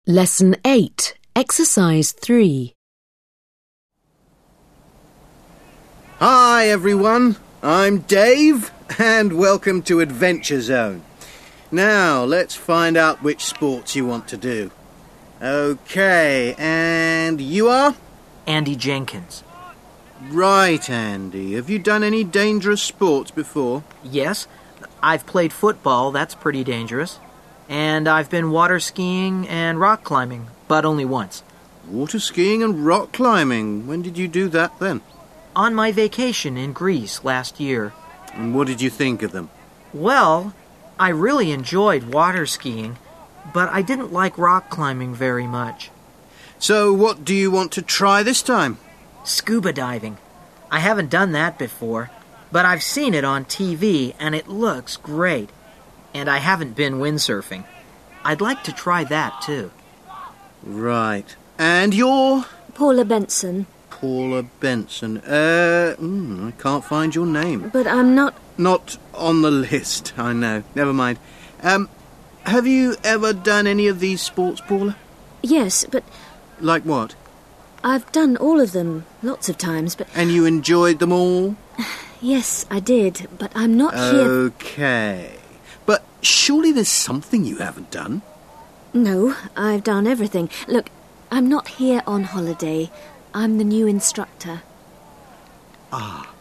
Lesson 8, Exercise 3. Hi everyone, I'm Dave and welcome to Adventure Zone. Now let's find out which sports you want to do. Okay, and you are? Andy Jenkins. Right, Andy. Have you done any dangerous sports before? Yes, I've played football, that's pretty dangerous. And I've been water skiing and rock climbing, but only once. Water skiing and rock climbing. When did you do that then? On my vacation in Greece last year. And what did you think of them? Well, I really enjoyed water skiing, but I didn't like rock climbing very much. So what do you want to try this time? Scuba diving. I haven't done that before, but I've seen it on TV and it looks great. And I haven't been windsurfing. I'd like to try that too. Right. And you're? Paula Benson. Paula Benson. I can't find your name. But I'm not... Not on the list, I know. Never mind. Have you ever done any of these sports, Paula? Yes, but... Like what? I've done all of them, lots of times, but... And you enjoyed them all? Yes, I did, but I'm not here... Okay. But surely there's something you haven't done? No, I've done everything. Look, I'm not here on holiday. I'm the new instructor. Ah.